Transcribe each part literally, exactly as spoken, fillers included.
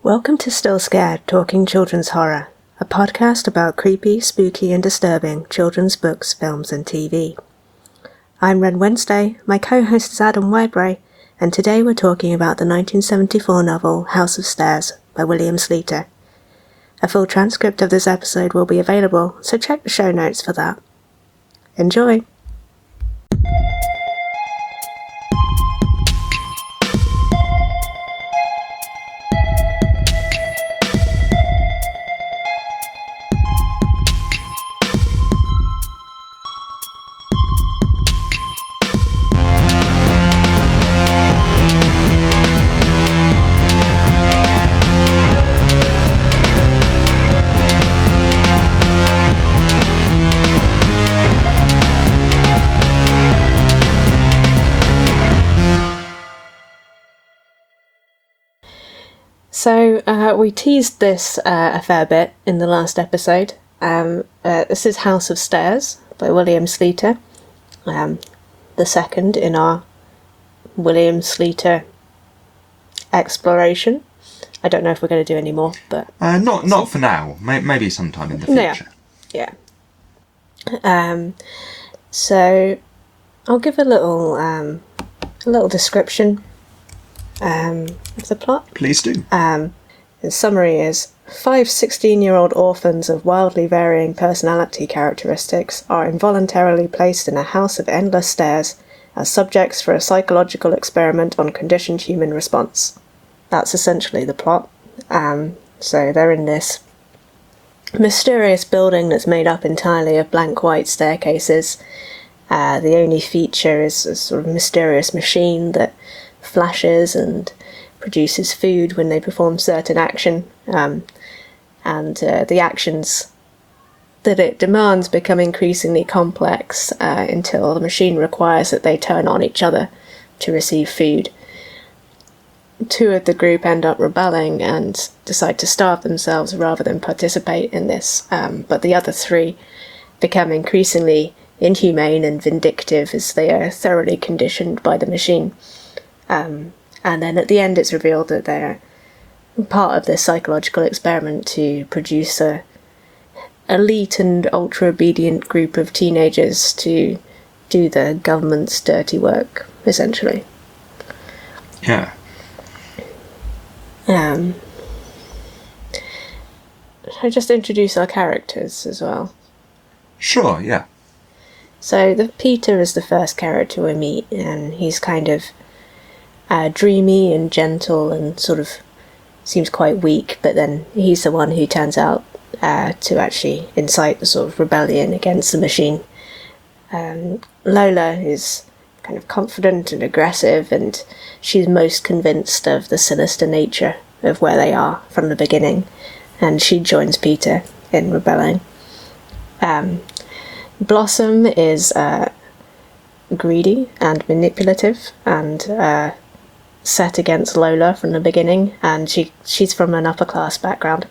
Welcome to Still Scared, Talking Children's Horror, a podcast about creepy, spooky and disturbing children's books, films and T V. I'm Ren Wednesday, my co-host is Adam Wybray, and today we're talking about the nineteen seventy-four novel House of Stairs by William Sleater. A full transcript of this episode will be available, so check the show notes for that. Enjoy! So, uh, we teased this uh, a fair bit in the last episode. Um, uh, this is House of Stairs by William Sleater, um, the second in our William Sleater exploration. I don't know if we're going to do any more, but... Uh, not not for now. Maybe sometime in the future. Yeah. yeah. Um, so, I'll give a little, um, a little description Um, of the plot. Please do. Um, the summary is, five sixteen-year-old orphans of wildly varying personality characteristics are involuntarily placed in a house of endless stairs as subjects for a psychological experiment on conditioned human response. That's essentially the plot. Um, so they're in this mysterious building that's made up entirely of blank white staircases. Uh, the only feature is a sort of mysterious machine that flashes and produces food when they perform certain action, um, and uh, the actions that it demands become increasingly complex uh, until the machine requires that they turn on each other to receive food. Two of the group end up rebelling and decide to starve themselves rather than participate in this, um, but the other three become increasingly inhumane and vindictive as they are thoroughly conditioned by the machine. Um, and then at the end it's revealed that they're part of this psychological experiment to produce a elite and ultra-obedient group of teenagers to do the government's dirty work, essentially. Yeah. Um, should I just introduce our characters as well? Sure, yeah. So the Peter is the first character we meet, and he's kind of Uh, dreamy and gentle and sort of seems quite weak, but then he's the one who turns out uh, to actually incite the sort of rebellion against the machine. Um, Lola is kind of confident and aggressive, and she's most convinced of the sinister nature of where they are from the beginning, and she joins Peter in rebelling. Um, Blossom is uh, greedy and manipulative and uh, set against Lola from the beginning, and she she's from an upper class background.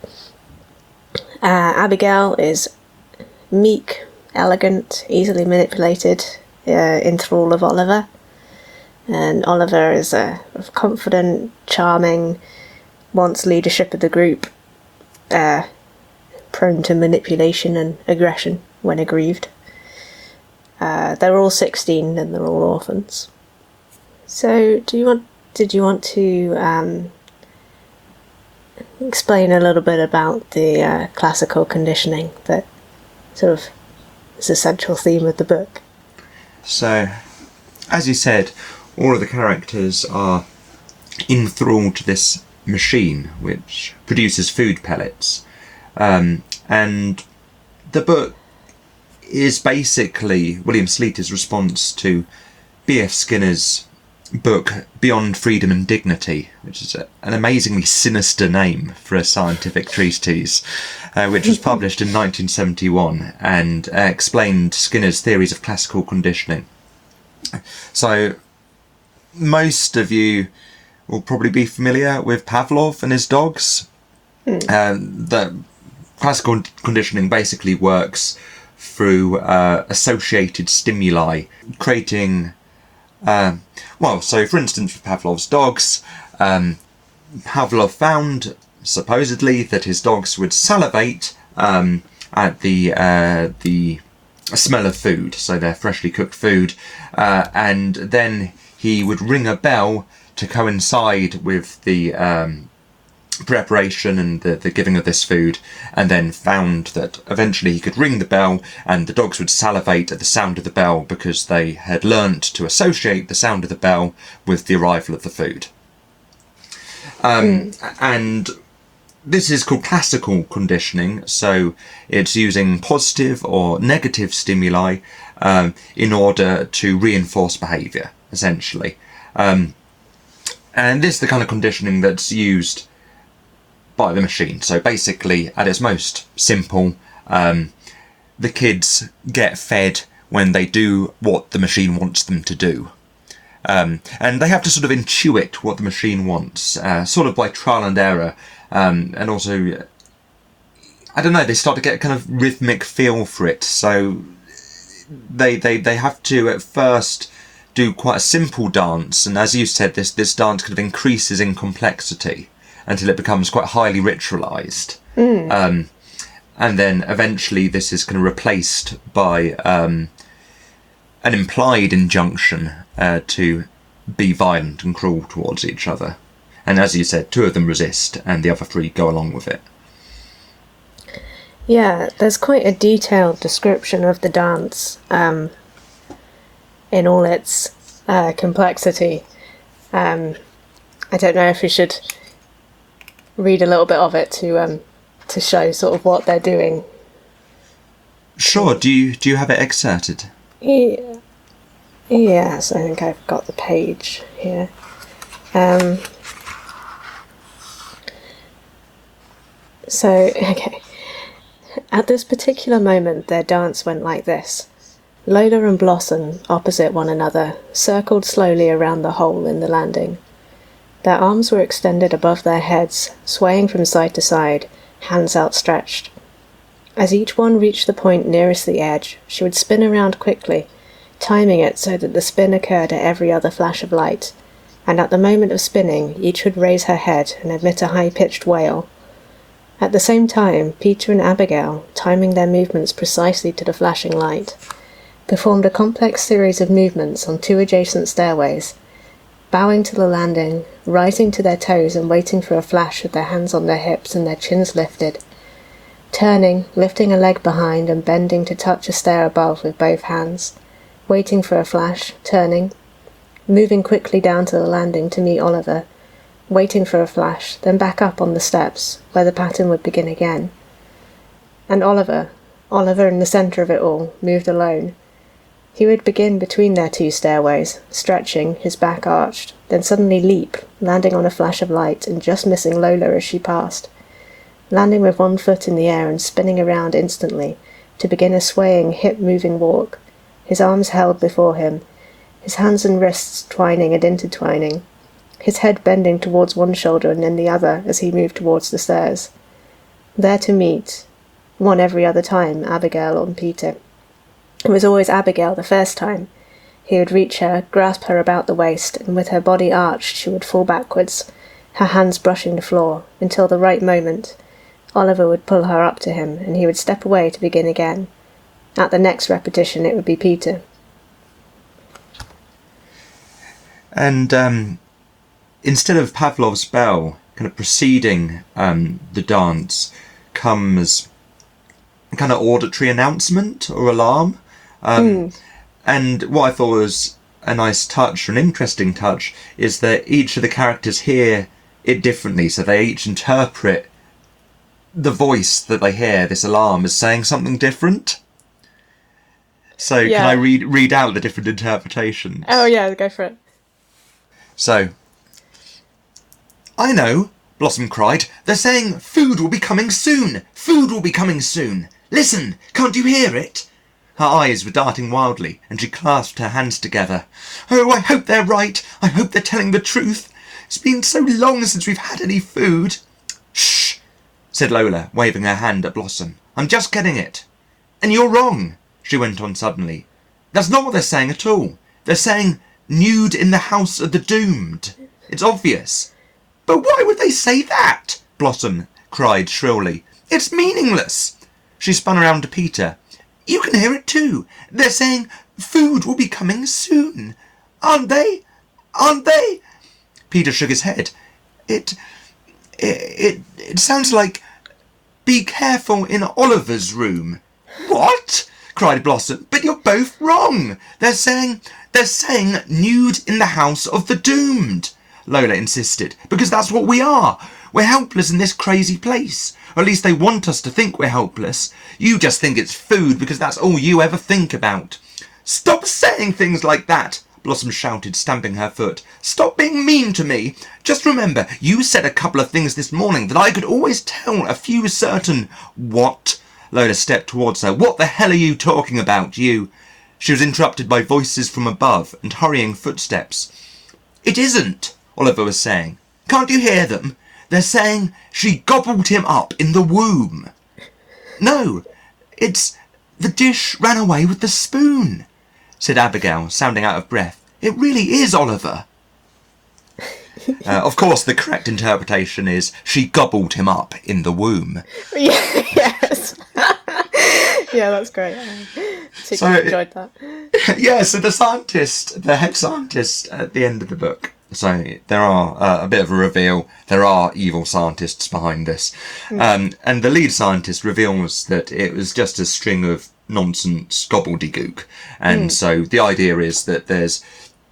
Uh, Abigail is meek, elegant, easily manipulated, uh, in thrall of Oliver. And Oliver is uh, confident, charming, wants leadership of the group, uh, prone to manipulation and aggression when aggrieved. Uh, they're all sixteen and they're all orphans. So, do you want Did you want to um, explain a little bit about the uh, classical conditioning that sort of is a central theme of the book? So, as you said, all of the characters are enthralled to this machine which produces food pellets. Um, and the book is basically William Sleater's response to B F Skinner's book Beyond Freedom and Dignity, which is a, an amazingly sinister name for a scientific treatise, uh, which was published in nineteen seventy-one and uh, explained Skinner's theories of classical conditioning. So most of you will probably be familiar with Pavlov and his dogs. Mm. Um, the classical conditioning basically works through uh, associated stimuli, creating Um, well, so for instance, with Pavlov's dogs, um, Pavlov found supposedly that his dogs would salivate um, at the uh, the smell of food, so their freshly cooked food, uh, and then he would ring a bell to coincide with the um, preparation and the, the giving of this food, and then found that eventually he could ring the bell and the dogs would salivate at the sound of the bell because they had learnt to associate the sound of the bell with the arrival of the food. Um, mm. And this is called classical conditioning, so it's using positive or negative stimuli um, in order to reinforce behaviour, essentially. Um, and this is the kind of conditioning that's used by the machine. So basically, at its most simple, um, the kids get fed when they do what the machine wants them to do. Um, and they have to sort of intuit what the machine wants, uh, sort of by trial and error. Um, and also, I don't know, they start to get a kind of rhythmic feel for it. So they, they, they have to at first do quite a simple dance. And as you said, this, this dance kind of increases in complexity until it becomes quite highly ritualised. Mm. Um, and then eventually this is kind of replaced by um, an implied injunction uh, to be violent and cruel towards each other. And as you said, two of them resist and the other three go along with it. Yeah, there's quite a detailed description of the dance um, in all its uh, complexity. Um, I don't know if we should read a little bit of it to um to show sort of what they're doing. Sure. Do you do you have it excerpted? Yeah. Yes, I think I've got the page here. Um. So okay. At this particular moment, their dance went like this. Lola and Blossom, opposite one another, circled slowly around the hole in the landing. Their arms were extended above their heads, swaying from side to side, hands outstretched. As each one reached the point nearest the edge, she would spin around quickly, timing it so that the spin occurred at every other flash of light, and at the moment of spinning, each would raise her head and emit a high-pitched wail. At the same time, Peter and Abigail, timing their movements precisely to the flashing light, performed a complex series of movements on two adjacent stairways, bowing to the landing, rising to their toes and waiting for a flash with their hands on their hips and their chins lifted, turning, lifting a leg behind and bending to touch a stair above with both hands, waiting for a flash, turning, moving quickly down to the landing to meet Oliver, waiting for a flash, then back up on the steps, where the pattern would begin again. And Oliver, Oliver in the centre of it all, moved alone. He would begin between their two stairways, stretching, his back arched, then suddenly leap, landing on a flash of light and just missing Lola as she passed, landing with one foot in the air and spinning around instantly, to begin a swaying, hip-moving walk, his arms held before him, his hands and wrists twining and intertwining, his head bending towards one shoulder and then the other as he moved towards the stairs. There to meet, one every other time, Abigail and Peter. It was always Abigail the first time. He would reach her, grasp her about the waist, and with her body arched she would fall backwards, her hands brushing the floor, until the right moment. Oliver would pull her up to him, and he would step away to begin again. At the next repetition it would be Peter. And um, instead of Pavlov's bell kind of preceding um, the dance comes a kind of auditory announcement or alarm. Um, mm. And what I thought was a nice touch, or an interesting touch, is that each of the characters hear it differently. So they each interpret the voice that they hear, this alarm, as saying something different. So yeah. Can I read read out the different interpretations? Oh yeah, go for it. So, I know, Blossom cried. They're saying food will be coming soon. Food will be coming soon. Listen, can't you hear it? Her eyes were darting wildly, and she clasped her hands together. Oh, I hope they're right. I hope they're telling the truth. It's been so long since we've had any food. Shh, said Lola, waving her hand at Blossom. I'm just getting it. And you're wrong, she went on suddenly. That's not what they're saying at all. They're saying nude in the house of the doomed. It's obvious. But why would they say that? Blossom cried shrilly. "It's meaningless." She spun around to Peter. "You can hear it too. They're saying food will be coming soon. Aren't they? Aren't they?" Peter shook his head. It, it, it, it sounds like, "Be careful in Oliver's room." "What?" cried Blossom. "But you're both wrong. They're saying, they're saying nude in the house of the doomed," Lola insisted. "Because that's what we are. We're helpless in this crazy place. Or at least they want us to think we're helpless. You just think it's food because that's all you ever think about." "Stop saying things like that," Blossom shouted, stamping her foot. "Stop being mean to me. Just remember, you said a couple of things this morning that I could always tell a few certain..." "What?" Lola stepped towards her. "What the hell are you talking about, you?" She was interrupted by voices from above and hurrying footsteps. "It isn't," Oliver was saying. "Can't you hear them? They're saying she gobbled him up in the womb." "No, it's the dish ran away with the spoon," said Abigail, sounding out of breath. "It really is Oliver." Uh, of course, the correct interpretation is she gobbled him up in the womb. Yeah, yes. Yeah, that's great. I So, enjoyed that. Yeah, so the scientist, the head scientist at the end of the book, so there are uh, a bit of a reveal, there are evil scientists behind this, mm. um, and the lead scientist reveals that it was just a string of nonsense gobbledygook, and mm. so the idea is that there's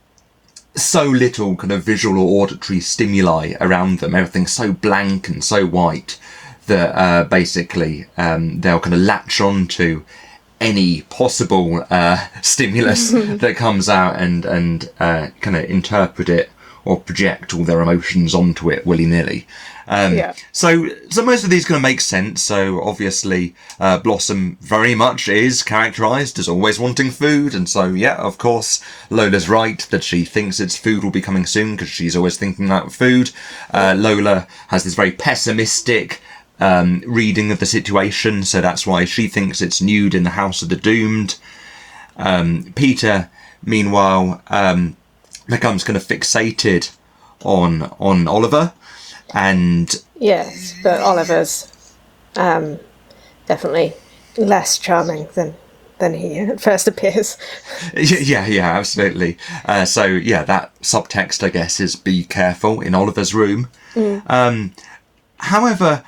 so little kind of visual or auditory stimuli around them, everything's so blank and so white, that uh, basically um, they'll kind of latch on to any possible uh, stimulus that comes out and, and uh, kind of interpret it or project all their emotions onto it willy-nilly. Um, yeah. So so most of these going to make sense. So obviously uh, Blossom very much is characterised as always wanting food. And so, yeah, of course, Lola's right that she thinks its food will be coming soon because she's always thinking about food. Uh, Lola has this very pessimistic Um, reading of the situation, so that's why she thinks it's nude in the house of the doomed. Um, Peter, meanwhile, um, becomes kind of fixated on on Oliver, and yes, but Oliver's um, definitely less charming than than he at first appears. yeah, yeah, absolutely. Uh, so yeah, that subtext, I guess, is be careful in Oliver's room. Mm. Um, however.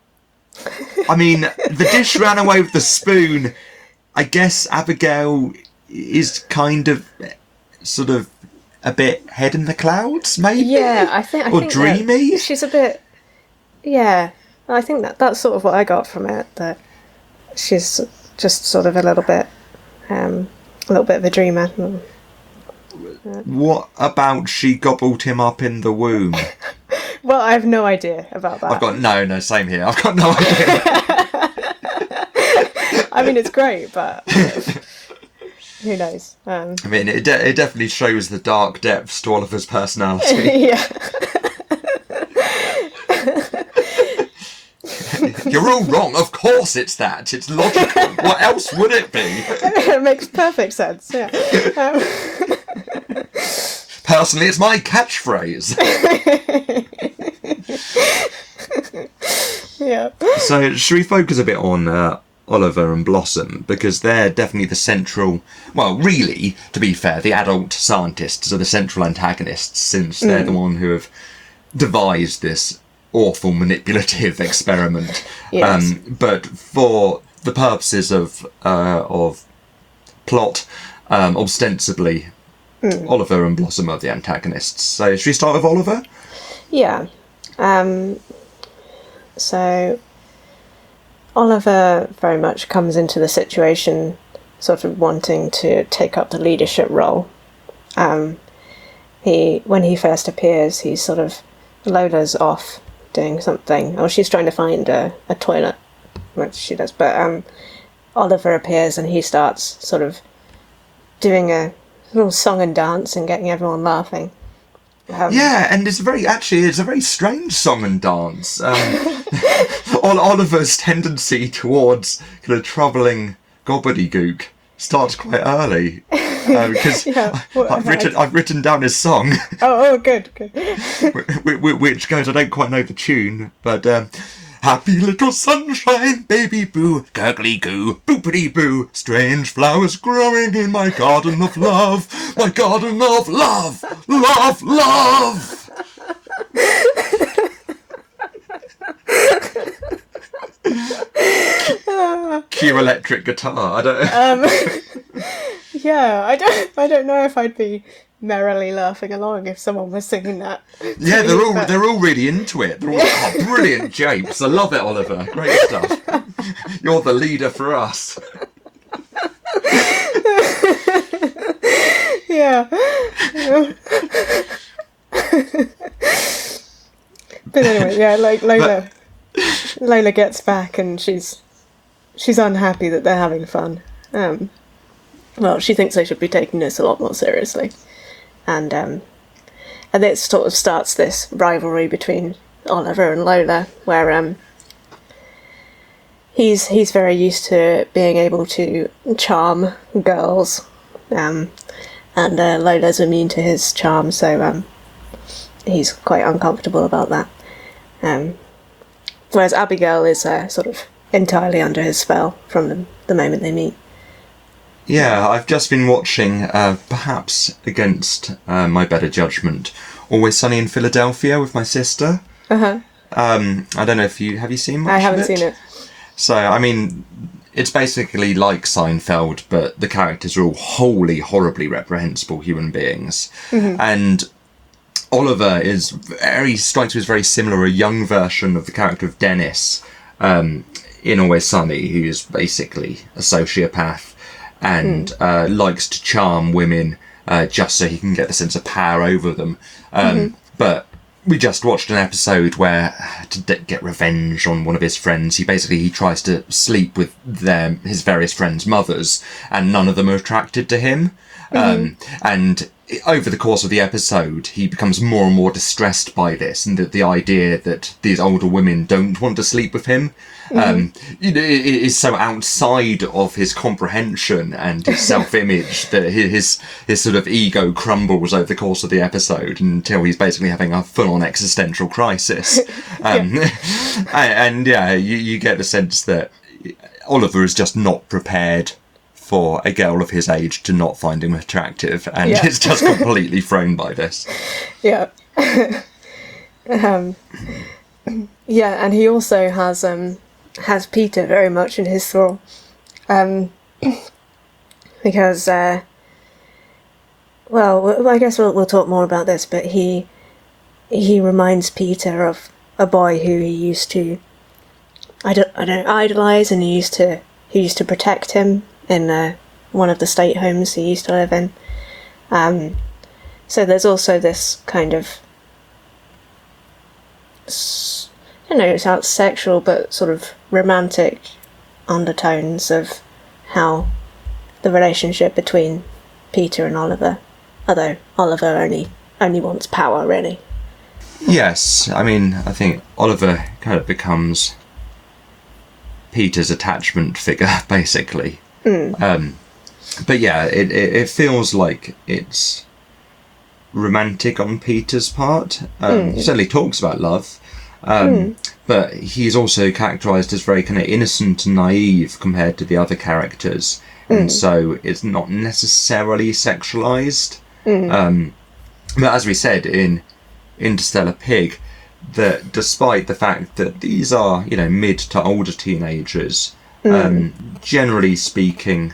I mean, the dish ran away with the spoon. I guess Abigail is kind of, sort of, a bit head in the clouds, maybe? Yeah, I think... I or think dreamy? She's a bit... Yeah, I think that that's sort of what I got from it, that she's just sort of a little bit, um, a little bit of a dreamer. What about she gobbled him up in the womb? Well, I have no idea about that. I've got no, no, same here. I've got no idea. I mean, it's great, but who knows? Um, I mean, it de- it definitely shows the dark depths to Oliver's personality. Yeah. You're all wrong. Of course, it's that. It's logical. What else would it be? It makes perfect sense. Yeah. Um, Personally, it's my catchphrase. Yeah. So, should we focus a bit on uh, Oliver and Blossom? Because they're definitely the central... Well, really, to be fair, the adult scientists are the central antagonists, since they're mm. the one who have devised this awful manipulative experiment. Yes. Um, but for the purposes of uh, of plot, um, ostensibly, mm. Oliver and Blossom are the antagonists. So, should we start with Oliver? Yeah. Um, so, Oliver very much comes into the situation sort of wanting to take up the leadership role. Um, he, when he first appears, he's sort of, Lola's off doing something, or she's trying to find a, a toilet, which she does, but um, Oliver appears and he starts sort of doing a little song and dance and getting everyone laughing. Um, yeah, and it's very, actually, it's a very strange song and dance. Um, Oliver's tendency towards kind of troubling gobbledygook starts quite early. uh, because Yeah, what- I've written I've written down his song, Oh, oh, good, good. wh- wh- which goes, I don't quite know the tune, but um, happy little sunshine, baby boo, gurgly goo, boopity boo, strange flowers growing in my garden of love, my garden of love, love, love. Cue electric guitar. I don't. Um, yeah, I don't, I don't know if I'd be merrily laughing along if someone was singing that. Yeah, they're all But- they're all really into it. They're all oh, brilliant japes. I love it, Oliver. Great stuff. You're the leader for us. Yeah. But anyway, yeah, like Lola, Lola gets back and she's she's unhappy that they're having fun. Um, well, she thinks they should be taking this a lot more seriously, and um, and it sort of starts this rivalry between Oliver and Lola, where um, he's he's very used to being able to charm girls, um, and uh, Lola's immune to his charm, so um, he's quite uncomfortable about that. Um, whereas Abigail is uh, sort of entirely under his spell from the, the moment they meet. Yeah, I've just been watching, uh, perhaps against uh, my better judgment, Always Sunny in Philadelphia with my sister. Uh huh. Um, I don't know if you have you seen much I haven't of it? seen it. So, I mean, it's basically like Seinfeld, but the characters are all wholly, horribly reprehensible human beings. Mm-hmm. And Oliver is very, strikes me as very similar, a young version of the character of Dennis um, in Always Sunny, who is basically a sociopath and mm. uh, likes to charm women uh, just so he can get the sense of power over them. Um, mm-hmm. But we just watched an episode where, to d- get revenge on one of his friends, he basically he tries to sleep with their his various friends' mothers, and none of them are attracted to him. Mm-hmm. Um, and over the course of the episode, he becomes more and more distressed by this, and that the idea that these older women don't want to sleep with him, mm-hmm. um, you know, it is so outside of his comprehension and his self-image that his his sort of ego crumbles over the course of the episode until he's basically having a full-on existential crisis. Um, yeah. and, and yeah, you, you get the sense that Oliver is just not prepared for a girl of his age to not find him attractive, and yeah. is just completely thrown by this. Yeah. um, yeah, and he also has um, has Peter very much in his thrall, um, because uh, well, I guess we'll we'll talk more about this, but he he reminds Peter of a boy who he used to I don't I don't idolize, and he used to he used to protect him in uh, one of the state homes he used to live in. Um, so there's also this kind of, I don't know, it's not sexual, but sort of romantic undertones of how the relationship between Peter and Oliver, although Oliver only only wants power, really. Yes, I mean, I think Oliver kind of becomes Peter's attachment figure, basically. Mm. Um, but yeah, it, it, it feels like it's romantic on Peter's part. Um, mm. He certainly talks about love, um, mm. but he's also characterised as very kind of innocent and naive compared to the other characters, mm. and so it's not necessarily sexualised. Mm. Um, but as we said in Interstellar Pig, that despite the fact that these are, you know, mid to older teenagers, mm. um, generally speaking,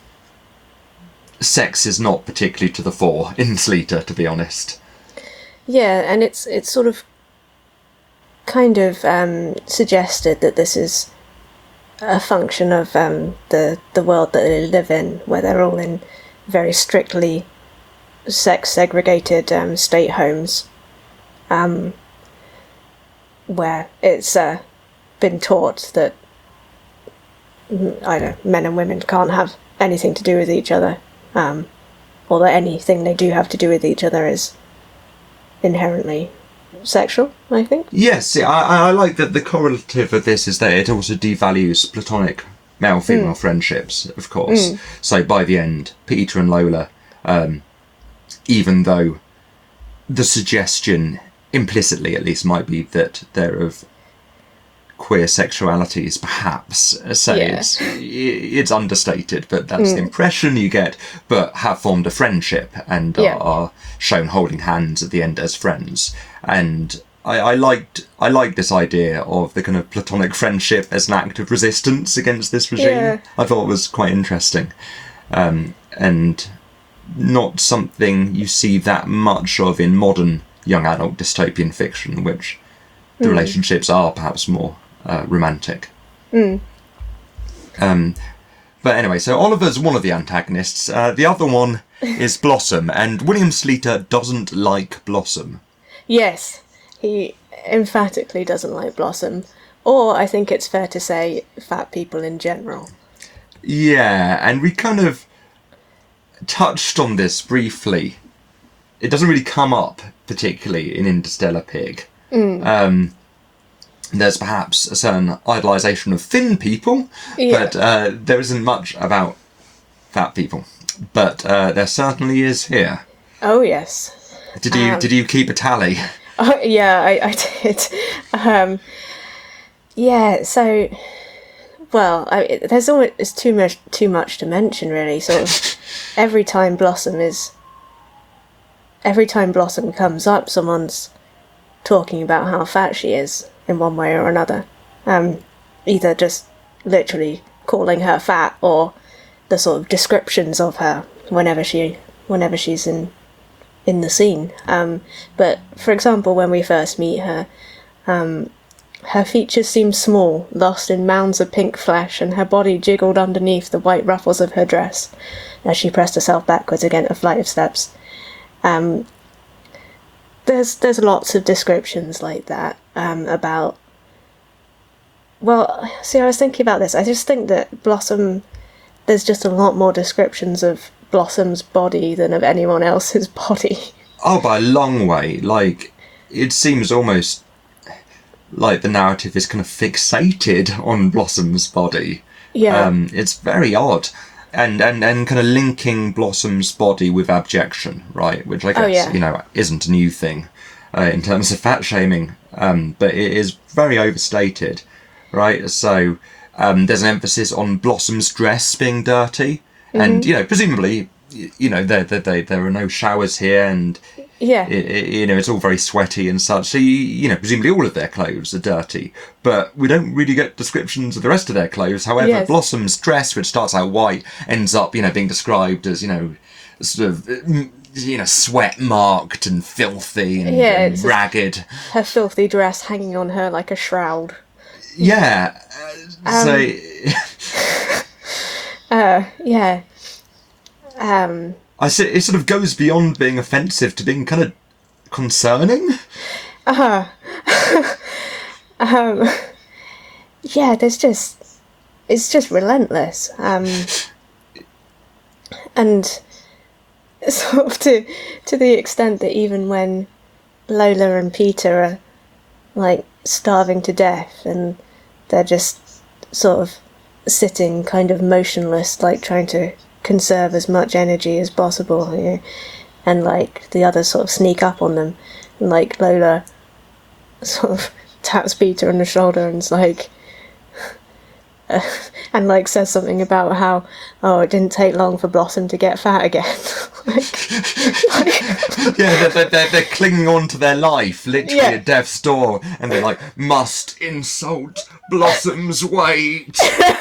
sex is not particularly to the fore in Sleater, to be honest. Yeah, and it's it's sort of kind of um, suggested that this is a function of um, the the world that they live in, where they're all in very strictly sex segregated um, state homes. Um, where it's uh, been taught that I don't know, men and women can't have anything to do with each other, um, or that anything they do have to do with each other is inherently sexual, I think. Yes, I, I like that the correlative of this is that it also devalues platonic male-female mm. friendships, of course. Mm. So by the end, Peter and Lola Um, even though the suggestion, implicitly at least, might be that they're of queer sexualities, perhaps. So Yeah. it's, it's understated, but that's mm. the impression you get, but have formed a friendship and yeah. are, are shown holding hands at the end as friends. And I, I liked I liked this idea of the kind of platonic friendship as an act of resistance against this regime. Yeah. I thought it was quite interesting. Um, and not something you see that much of in modern young adult dystopian fiction, which the mm. relationships are perhaps more uh, romantic. Mm. Um, but anyway, so Oliver's one of the antagonists. Uh, the other one is Blossom, and William Sleater doesn't like Blossom. Yes, he emphatically doesn't like Blossom, or I think it's fair to say fat people in general. Yeah, and we kind of touched on this briefly. It doesn't really come up particularly in Interstellar Pig. Mm. Um, there's perhaps a certain idolisation of thin people, yeah. but uh, there isn't much about fat people. But uh, there certainly is here. Oh yes. Did you um, did you keep a tally? Oh yeah, I, I did. Um, yeah, so well, I, there's always it's too much too much to mention really. Sort of every time Blossom is every time Blossom comes up, someone's talking about how fat she is in one way or another. Um, either just literally calling her fat, or the sort of descriptions of her whenever she whenever she's in in the scene. Um, but for example, when we first meet her, um, her features seemed small, lost in mounds of pink flesh, and her body jiggled underneath the white ruffles of her dress as she pressed herself backwards against a flight of steps. Um, there's there's lots of descriptions like that um, about. Well, see, I was thinking about this. I just think that Blossom. There's just a lot more descriptions of Blossom's body than of anyone else's body. Oh, by a long way. Like, it seems almost like the narrative is kind of fixated on Blossom's body. Yeah. Um, it's very odd. And, and, and kind of linking Blossom's body with abjection, right? Which I guess, oh, yeah. you know, isn't a new thing uh, in terms of fat shaming. Um, but it is very overstated, right? So um, there's an emphasis on Blossom's dress being dirty. Mm-hmm. And, you know, presumably, you know, there, there, there, there are no showers here, and, yeah, it, it, you know, it's all very sweaty and such. So, you, you know, presumably all of their clothes are dirty. But we don't really get descriptions of the rest of their clothes. However, yes. Blossom's dress, which starts out white, ends up, you know, being described as, you know, sort of, you know, sweat-marked and filthy and, yeah, and ragged. Her filthy dress hanging on her like a shroud. Yeah. Uh, so... Um, Uh, yeah. Um, I see, it sort of goes beyond being offensive to being kind of concerning. Uh, um, yeah, there's just, it's just relentless. Um, and sort of to, to the extent that even when Lola and Peter are, like, starving to death and they're just sort of sitting kind of motionless, like trying to conserve as much energy as possible, you know, and like the others sort of sneak up on them, and like Lola sort of taps Peter on the shoulder and is like uh, and like says something about how, oh, it didn't take long for Blossom to get fat again. like, like, yeah, they're, they're, they're clinging on to their life, literally yeah. at death's door, and they're like, must insult Blossom's weight.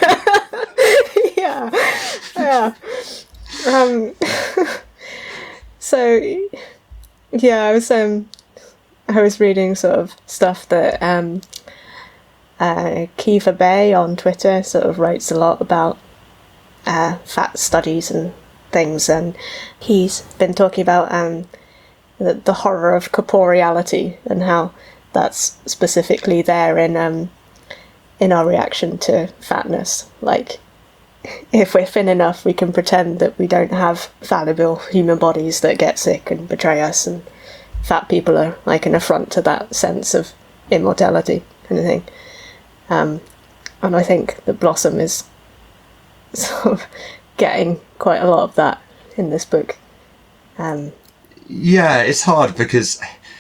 yeah, yeah. Um, so, yeah, I was um, I was reading sort of stuff that um, uh, Kiva Bay on Twitter sort of writes a lot about uh, fat studies and things, and he's been talking about um, the, the horror of corporeality and how that's specifically there in um, in our reaction to fatness. Like, if we're thin enough, we can pretend that we don't have fallible human bodies that get sick and betray us, and fat people are like an affront to that sense of immortality kind of thing. Um, and I think that Blossom is sort of getting quite a lot of that in this book. Um, Yeah, it's hard because,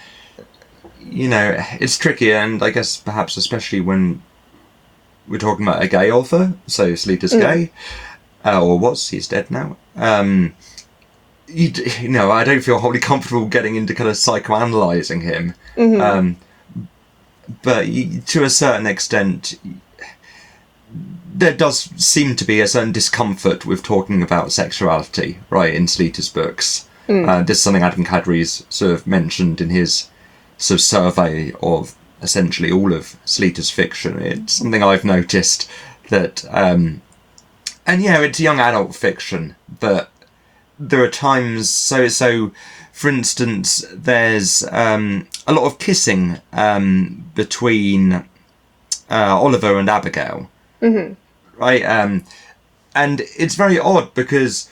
you know, it's tricky, and I guess perhaps especially when we're talking about a gay author, so Sleater's Mm. gay, uh, or was, he's dead now. Um, you, d- you know, I don't feel wholly comfortable getting into kind of psychoanalyzing him. mhm. Um, but y- to a certain extent, there does seem to be a certain discomfort with talking about sexuality, right, in Sleater's books. Mm. Uh, this is something Adam Kadri's sort of mentioned in his sort of survey of essentially all of Sleater's fiction. It's something I've noticed that, um, and yeah, it's young adult fiction, but there are times, so, so for instance, there's um, a lot of kissing um, between uh, Oliver and Abigail, Mhm. right? Um, and it's very odd because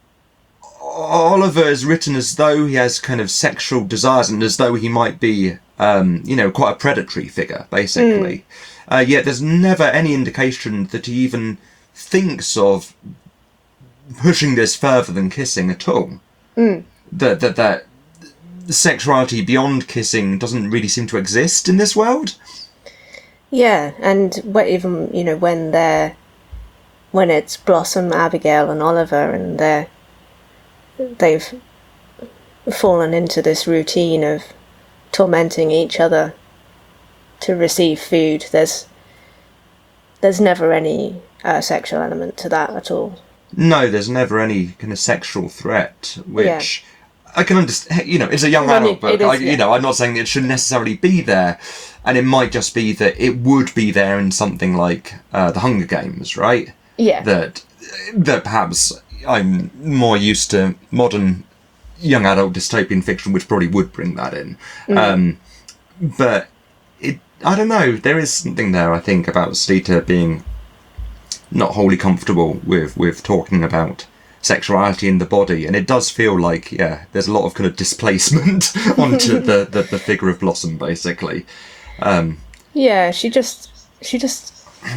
Oliver is written as though he has kind of sexual desires and as though he might be, um, you know, quite a predatory figure, basically. Uh, yet there's never any indication that he even thinks of pushing this further than kissing at all. Mm. That that that sexuality beyond kissing doesn't really seem to exist in this world. Yeah, and wh- even, you know, when they're when it's Blossom, Abigail, and Oliver, and they're they've fallen into this routine of tormenting each other to receive food. There's there's never any uh, sexual element to that at all. No, there's never any kind of sexual threat, which I can understand. You know, it's a young Well, adult it- book. it is, I, you yeah. know, I'm not saying it should necessarily be there, and it might just be that it would be there in something like uh, the Hunger Games, right? Yeah. That that perhaps I'm more used to modern young adult dystopian fiction, which probably would bring that in. Mm. Um, but it, I don't know. There is something there, I think, about Sleater being not wholly comfortable with with talking about sexuality in the body, and it does feel like, yeah, there's a lot of kind of displacement onto the, the the figure of Blossom, basically. Um, Yeah, she just she just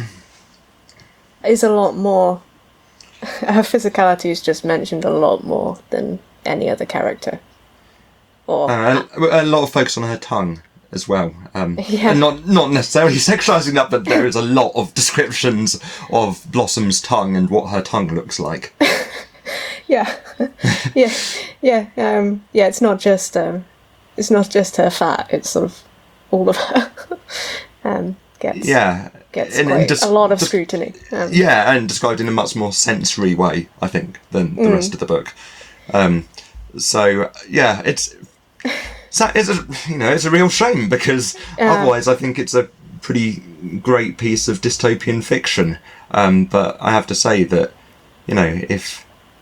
is a lot more. Her physicality is just mentioned a lot more than any other character. Or uh, a, a lot of focus on her tongue as well, um, Yeah. and not not necessarily sexualizing that, but there is a lot of descriptions of Blossom's tongue and what her tongue looks like. yeah, yeah, yeah, um, yeah. It's not just um, it's not just her fat. It's sort of all of her. um, gets Yeah, gets and- and quite just- a lot of just- scrutiny. Um, yeah, and described in a much more sensory way, I think, than the Mm. rest of the book. Um, so yeah, it's it's a, it's a you know it's a real shame because Yeah. otherwise I think it's a pretty great piece of dystopian fiction. Um, but I have to say that, you know, if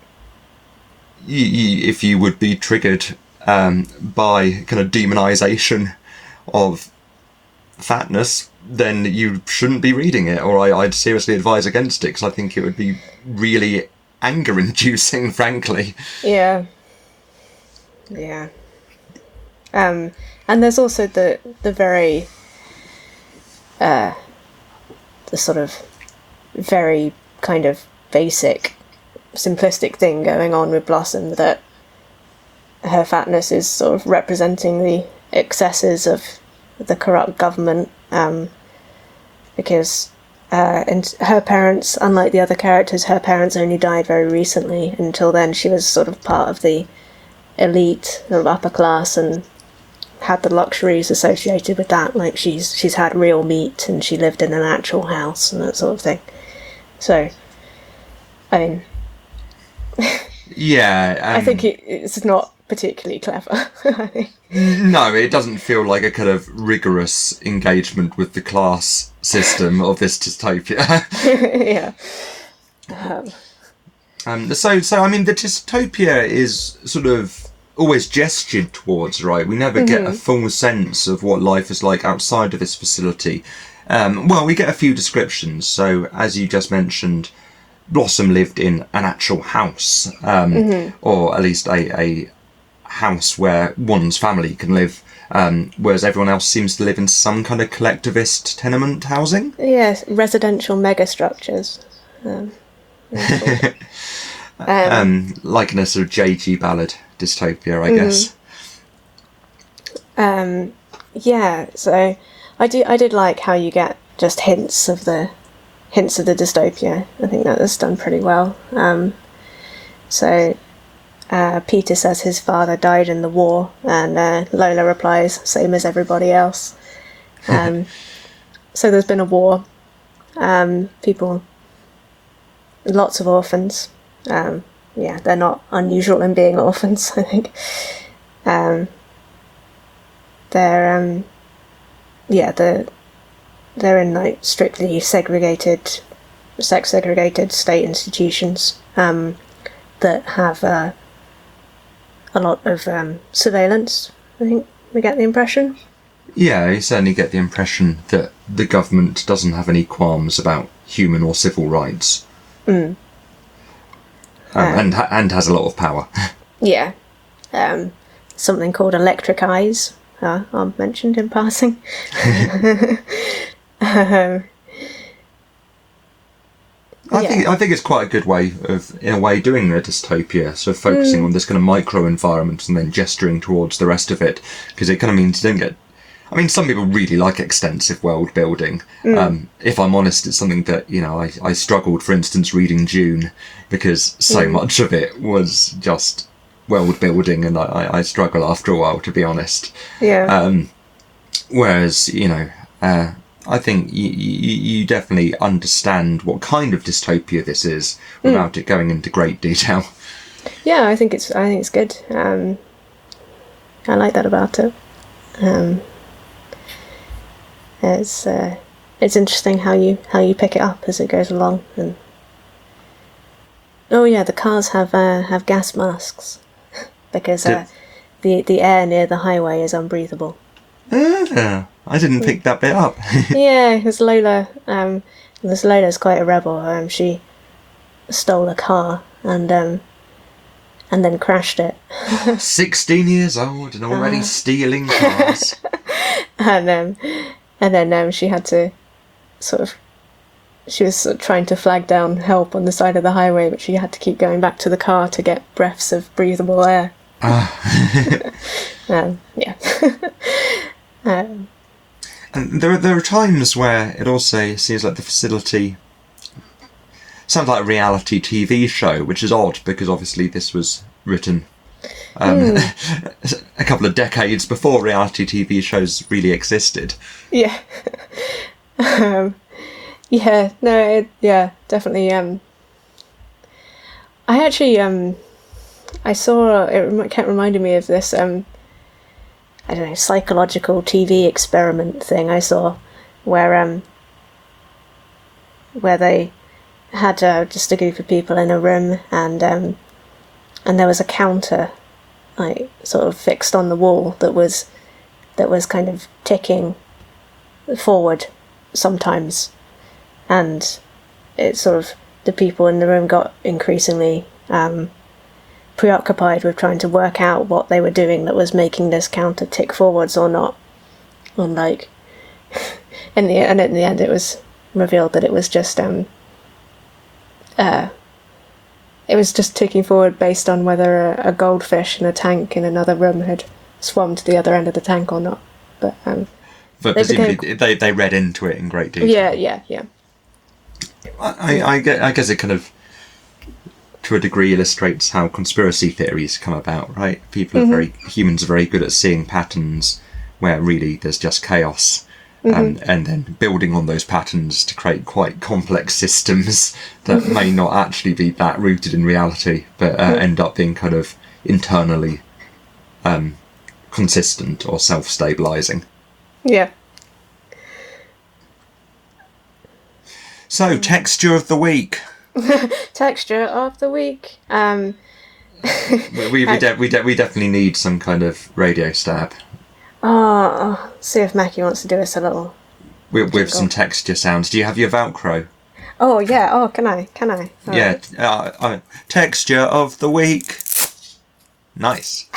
you, you, if you would be triggered um, by kind of demonization of fatness, then you shouldn't be reading it, or I, I'd seriously advise against it, because I think it would be really anger-inducing, frankly. Yeah. Yeah. Um, and there's also the the very uh, the sort of very kind of basic, simplistic thing going on with Blossom, that her fatness is sort of representing the excesses of the corrupt government, um, because uh, and her parents, unlike the other characters, her parents only died very recently. Until then, she was sort of part of the elite, the upper class, and had the luxuries associated with that. Like she's she's had real meat, and she lived in an actual house and that sort of thing. So, I mean, Yeah, um, I think it, it's not particularly clever. I think. no, it doesn't feel like a kind of rigorous engagement with the class system of this dystopia. Yeah. Um, Um, so, so I mean, the dystopia is sort of always gestured towards, right? We never get a full sense of what life is like outside of this facility. Um, well, we get a few descriptions. So, as you just mentioned, Blossom lived in an actual house, um, or at least a, a house where one's family can live, um, whereas everyone else seems to live in some kind of collectivist tenement housing. yes, residential megastructures. Um, Um, um, like in a sort of J G ballad dystopia, I guess. Um, yeah, so I do I did like how you get just hints of the hints of the dystopia. I think that was done pretty well. Um, so uh, Peter says his father died in the war, and uh, Lola replies, "Same as everybody else." Um, so there's been a war. Um, people, lots of orphans. Um, yeah, they're not unusual in being orphans, I think. Um, they're, um, yeah, they're, they're in, like, strictly segregated, sex-segregated state institutions um, that have uh, a lot of um, surveillance, I think we get the impression. Yeah, you certainly get the impression that the government doesn't have any qualms about human or civil rights. Mm. Um, Um, and ha- and has a lot of power. Yeah. Um, something called electric eyes uh, are mentioned in passing. um, I Yeah. think I think it's quite a good way of, in a way, doing a dystopia, sort of focusing on this kind of micro environment and then gesturing towards the rest of it, because it kind of means you don't get. I mean, some people really like extensive world building. Um, if I'm honest, it's something that, you know, I, I struggled, for instance, reading Dune, because so much of it was just world building, and I, I, I struggle after a while, to be honest. yeah. Um, whereas, you know, uh, I think you, you, you definitely understand what kind of dystopia this is without it going into great detail. Yeah, I think it's I think it's good. Um, I like that about it. Um, it's uh, it's interesting how you how you pick it up as it goes along. And oh yeah, the cars have uh, have gas masks because uh, the the air near the highway is unbreathable. Ah, I didn't pick that bit up. Yeah, because Lola, um, this Lola's quite a rebel. Um, she stole a car and um, and then crashed it. sixteen years old and already stealing cars. and um, and then um, she had to sort of she was sort of trying to flag down help on the side of the highway, but she had to keep going back to the car to get breaths of breathable air. Ah. Um, yeah. um, And there are, there are times where it also seems like the facility sounds like a reality T V show, which is odd because obviously this was written um, a couple of decades before reality T V shows really existed. yeah. um, yeah. No. It, yeah. Definitely. Um, I actually um, I saw it kept reminding me of this um. I don't know, psychological T V experiment thing I saw, where um, where they had uh, just a group of people in a room, and um, and there was a counter, like sort of fixed on the wall that was that was kind of ticking forward sometimes, and it sort of the people in the room got increasingly um. preoccupied with trying to work out what they were doing that was making this counter tick forwards or not. And like, in the and in the end, it was revealed that it was just um, uh, it was just ticking forward based on whether a, a goldfish in a tank in another room had swum to the other end of the tank or not. But um, But They presumably became- they, they read into it in great detail. yeah, yeah, yeah, I, I, I, get, I guess it kind of, to a degree, illustrates how conspiracy theories come about, right? People are very, humans are very good at seeing patterns where really there's just chaos, um, and then building on those patterns to create quite complex systems that may not actually be that rooted in reality, but uh, end up being kind of internally um, consistent or self-stabilizing. yeah. So, texture of the week. Texture of the week. Um, We we we, de- we, de- we definitely need some kind of radio stab oh, see if Mackie wants to do us a little. with, with some texture sounds. Do you have your Velcro? Oh yeah. Oh, can I? Can I? All Yeah. right. Uh, uh, texture of the week. Nice.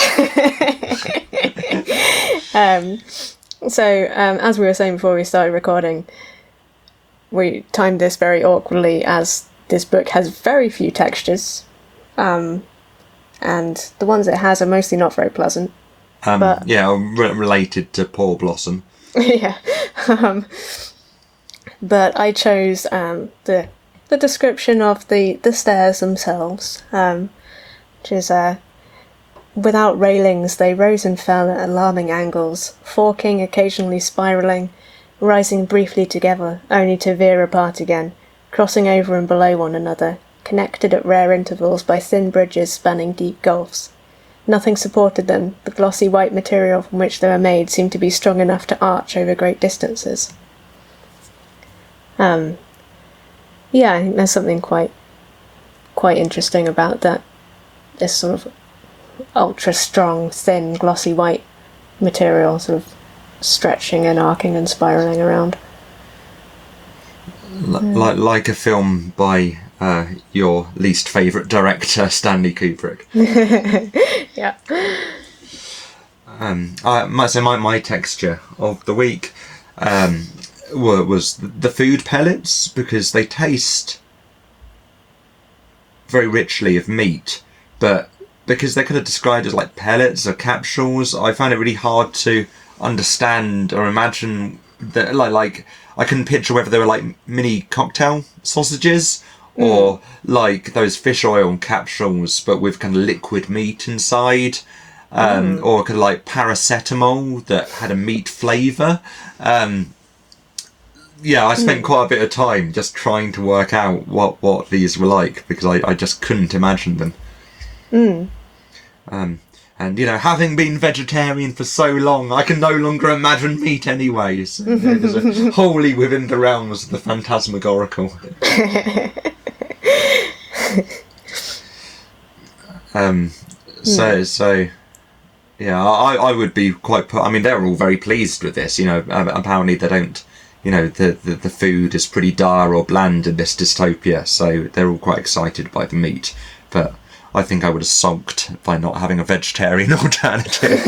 Um, so, um, as we were saying before we started recording, we timed this very awkwardly as this book has very few textures. um, and the ones it has are mostly not very pleasant. Um, But- yeah, re- related to Paul Blossom. Yeah. um, but I chose um, the the description of the, the stairs themselves, um, which is uh, without railings, they rose and fell at alarming angles, forking, occasionally spiralling, rising briefly together, only to veer apart again, crossing over and below one another, connected at rare intervals by thin bridges spanning deep gulfs. Nothing supported them. The glossy white material from which they were made seemed to be strong enough to arch over great distances. Um, yeah, I think there's something quite, quite interesting about that. This sort of ultra strong, thin, glossy white material, sort of stretching and arcing and spiraling around. L- like like a film by uh, your least favourite director, Stanley Kubrick. Yeah. Um, I might say my, my texture of the week um, wa- was the food pellets, because they taste very richly of meat, but because they're kind of described as like pellets or capsules, I found it really hard to understand or imagine that. Like, like I couldn't picture whether they were like mini cocktail sausages or like those fish oil capsules, but with kind of liquid meat inside. Um, or kind of like paracetamol that had a meat flavour. Um, yeah, I spent quite a bit of time just trying to work out what, what these were like, because I, I just couldn't imagine them. Mm. Um, and, you know, having been vegetarian for so long, I can no longer imagine meat anyway. So, you know, there's a wholly within the realms of the phantasmagorical. um, so, so... Yeah, I, I would be quite... I mean, they're all very pleased with this. You know, apparently they don't... You know, the, the, the food is pretty dire or bland in this dystopia, so they're all quite excited by the meat. But I think I would have sulked by not having a vegetarian alternative.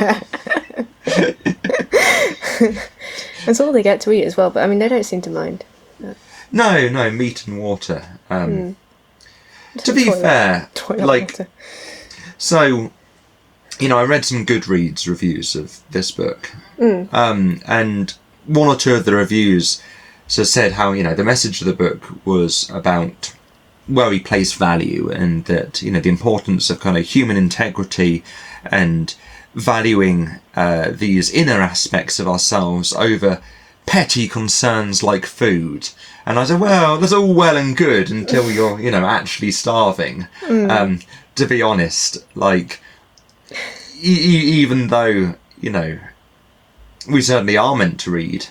That's all they get to eat as well, but I mean, they don't seem to mind. No, no, meat and water. Um, Mm. To be Toilet- fair, toilet like... water. So... You know, I read some Goodreads reviews of this book, Mm. um, and one or two of the reviews so said how, you know, the message of the book was about where we place value, and that, you know, the importance of kind of human integrity and valuing uh, these inner aspects of ourselves over petty concerns like food. And I said, well, that's all well and good until you're, you know, actually starving. Mm. Um, to be honest, like... E- e- even though, you know, we certainly are meant to read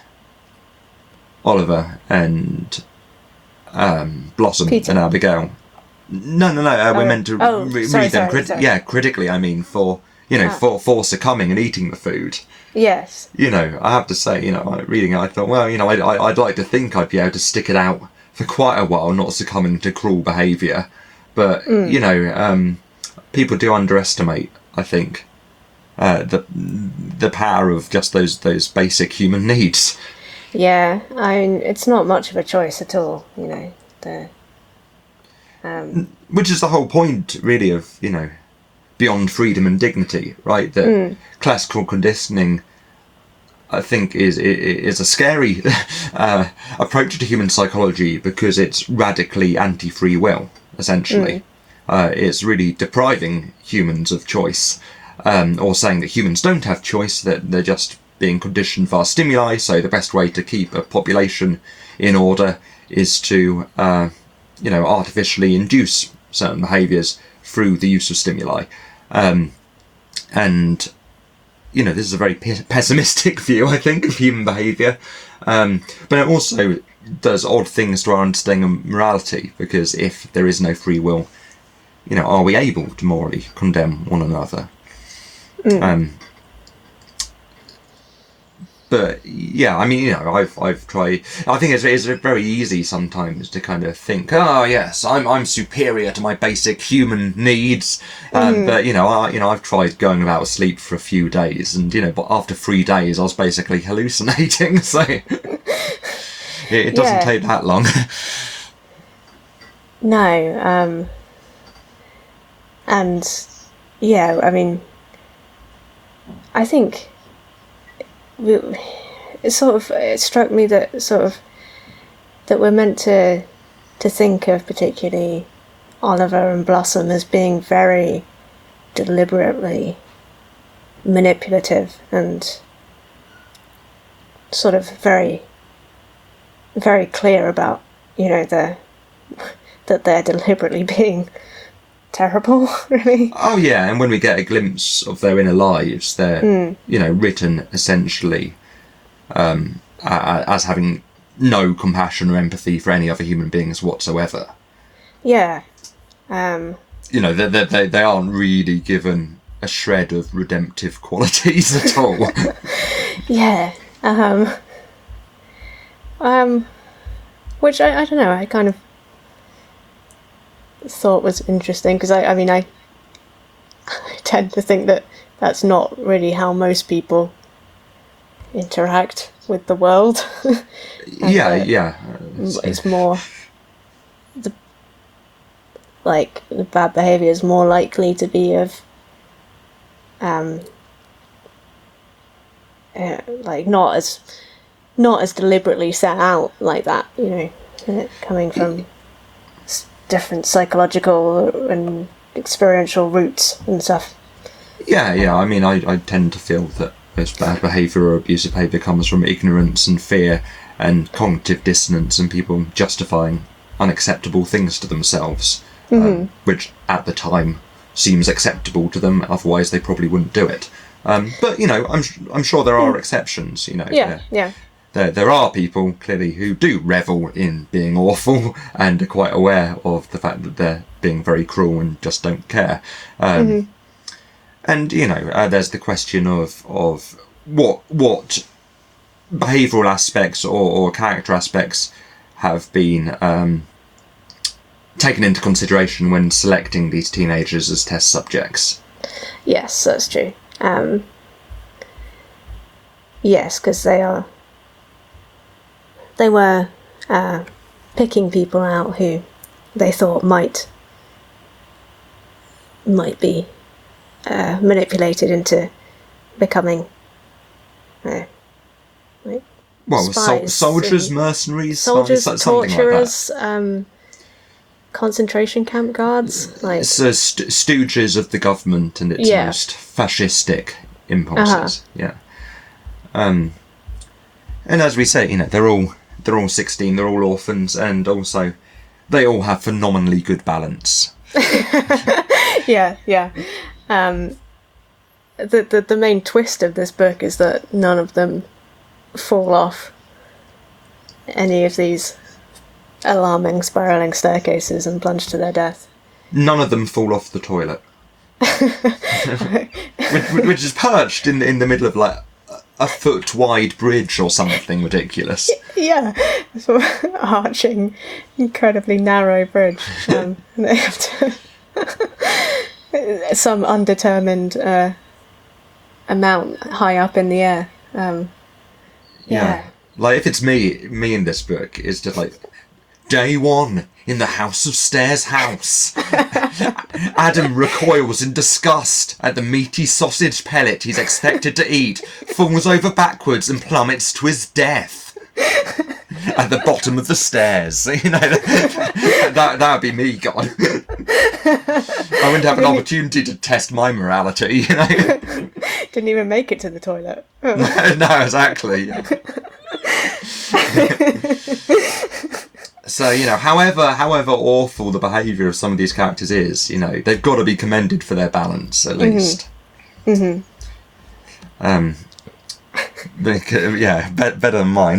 Oliver and um, Blossom Peter. and Abigail. No, no, no. Uh, we're Oh, meant to oh, re- sorry, read them. sorry, crit- sorry. Yeah, critically. I mean, for you know, Ah. for for succumbing and eating the food. Yes. You know, I have to say, you know, like, reading it, I thought, well, you know, I, I, I'd like to think I'd be able to stick it out for quite a while, not succumbing to cruel behaviour. But you know, um, people do underestimate, I think, uh, the the power of just those those basic human needs. Yeah, I mean, it's not much of a choice at all, you know. The, um, Which is the whole point, really, of, you know, Beyond Freedom and Dignity, right? That Mm. classical conditioning, I think, is is a scary uh, approach to human psychology, because it's radically anti-free will, essentially. Mm. Uh, it's really depriving humans of choice, um, or saying that humans don't have choice, that they're just being conditioned via stimuli, so the best way to keep a population in order is to, uh, you know, artificially induce certain behaviours through the use of stimuli. Um, and, you know, this is a very pe- pessimistic view, I think, of human behaviour. Um, but it also does odd things to our understanding of morality, because if there is no free will, you know, are we able to morally condemn one another? Mm. Um, but yeah, I mean, you know, I've I've tried. I think it's it's very easy sometimes to kind of think, oh yes, I'm I'm superior to my basic human needs. Um, Mm. But you know, I you know I've tried going without sleep for a few days, and you know, but after three days, I was basically hallucinating. So it, it doesn't Yeah. take that long. no, um, and yeah, I mean, I think we, it sort of it struck me that sort of that we're meant to to think of particularly Oliver and Blossom as being very deliberately manipulative and sort of very very clear about, you know, the that they're deliberately being terrible, really. Oh yeah, and when we get a glimpse of their inner lives, they're mm. you know, written essentially um, as having no compassion or empathy for any other human beings whatsoever. Yeah. Um, you know, they, they, they aren't really given a shred of redemptive qualities at all. Yeah. Um, um, which, I, I don't know, I kind of thought was interesting, because I, I mean, I, I tend to think that that's not really how most people interact with the world. yeah, uh, yeah. It's more the like the bad behaviour is more likely to be of um uh, like not as not as deliberately set out like that, you know, coming from different psychological and experiential roots and stuff. Yeah, yeah. I mean, I, I tend to feel that most bad behaviour or abusive behaviour comes from ignorance and fear and cognitive dissonance and people justifying unacceptable things to themselves, mm-hmm. um, which at the time seems acceptable to them. Otherwise, they probably wouldn't do it. Um, but you know, I'm I'm sure there are mm. exceptions. You know, yeah, there, yeah. There there are people clearly who do revel in being awful and are quite aware of the fact that they're being very cruel and just don't care. Um, mm-hmm. And you know, uh, there's the question of of what what behavioural aspects or, or character aspects have been um, taken into consideration when selecting these teenagers as test subjects. Yes, that's true. Um, yes, because they are they were uh, picking people out who they thought might might be uh, manipulated into becoming uh, like well, spies sol- soldiers, mercenaries, soldiers, spies, torturers, like that. um, concentration camp guards, like so st- stooges of the government and its yeah. most fascistic impulses. Uh-huh. Yeah, um, and as we say, you know, they're all they're all sixteen, they're all orphans, and also they all have phenomenally good balance. yeah, yeah. Um, the, the the main twist of this book is that none of them fall off any of these alarming spiralling staircases and plunge to their death. None of them fall off the toilet, which, which is perched in in the middle of like a foot wide bridge or something ridiculous. Yeah, sort of arching, incredibly narrow bridge. Um, and they have to some undetermined uh, amount high up in the air. Um, yeah. yeah, like if it's me, me in this book is just like day one in the House of Stairs house. Adam recoils in disgust at the meaty sausage pellet he's expected to eat, falls over backwards and plummets to his death at the bottom of the stairs. You know, that that would be me, God. I wouldn't have an opportunity to test my morality. You know, didn't even make it to the toilet. no, no, exactly. So, you know, however however awful the behaviour of some of these characters is, you know, they've got to be commended for their balance, at least. Mm-hmm. Um, because, yeah, be- better than mine.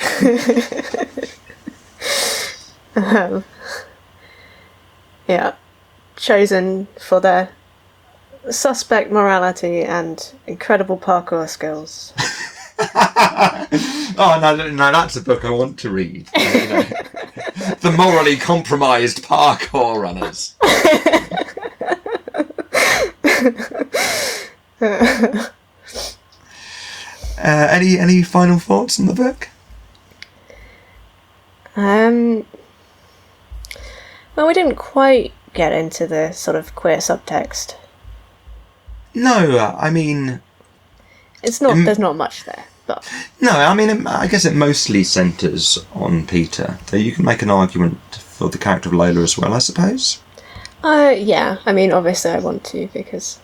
um, yeah, chosen for their suspect morality and incredible parkour skills. Oh, no, no, that's a book I want to read. You know, the morally compromised parkour runners. uh, any any final thoughts on the book? Um. Well, we didn't quite get into the sort of queer subtext. No, uh, I mean... It's not. Um, there's not much there, but... No, I mean, it- I guess it mostly centres on Peter. Though you can make an argument for the character of Lola as well, I suppose. Uh, yeah, I mean, obviously I want to, because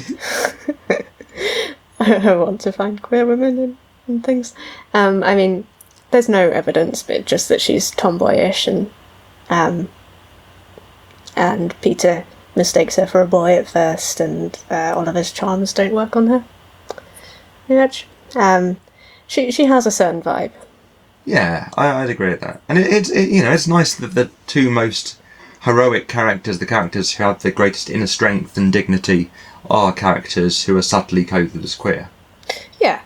I want to find queer women and, and things. Um, I mean, there's no evidence, but just that she's tomboyish, and um, and Peter mistakes her for a boy at first, and uh, Oliver's charms don't work on her much. Um, she she has a certain vibe. Yeah, I, I'd agree with that. And it, it's it, you know, it's nice that the two most heroic characters, the characters who have the greatest inner strength and dignity, are characters who are subtly coded as queer. Yeah.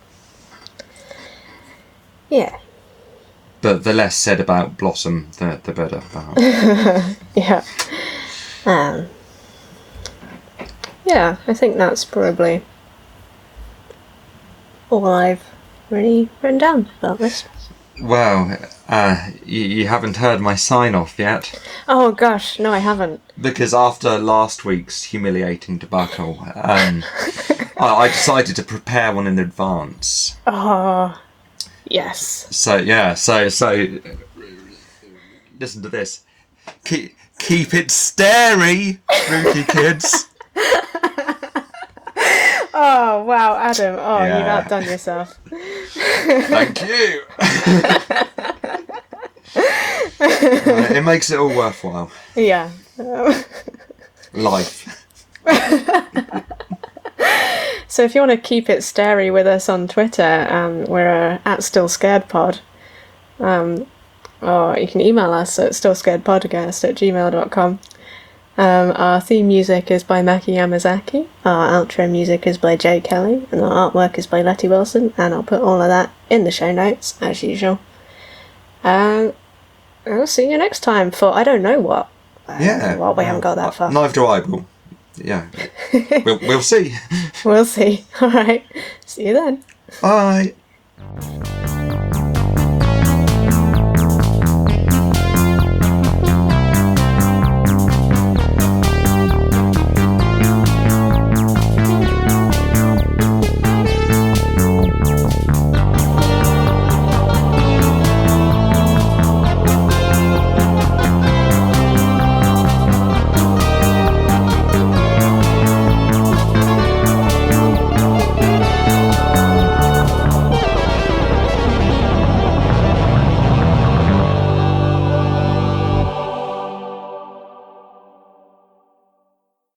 Yeah. But the less said about Blossom, the, the better, perhaps. Yeah. Um, yeah, I think that's probably all I've really written down about this. Well, uh, you, you haven't heard my sign-off yet. Oh gosh, no I haven't. Because after last week's humiliating debacle, um, I, I decided to prepare one in advance. Oh, yes. So, yeah, so, so, listen to this. Keep, keep it stary, spooky kids. Oh, wow, Adam. Oh, Yeah. you've outdone yourself. Thank you. Uh, it makes it all worthwhile. Yeah. Life. So if you want to keep it stary with us on Twitter, um, we're uh, at Still Scared Pod. Um, or you can email us at stillscaredpodcast at gmail dot com. Um, our theme music is by Maki Yamazaki. Our outro music is by Jay Kelly. And our artwork is by Letty Wilson. And I'll put all of that in the show notes, as usual. Um, I'll see you next time for I don't know what. Uh, Yeah. What, we haven't got that far. Neither do I, but yeah. we'll, we'll see. We'll see. Alright. See you then. Bye.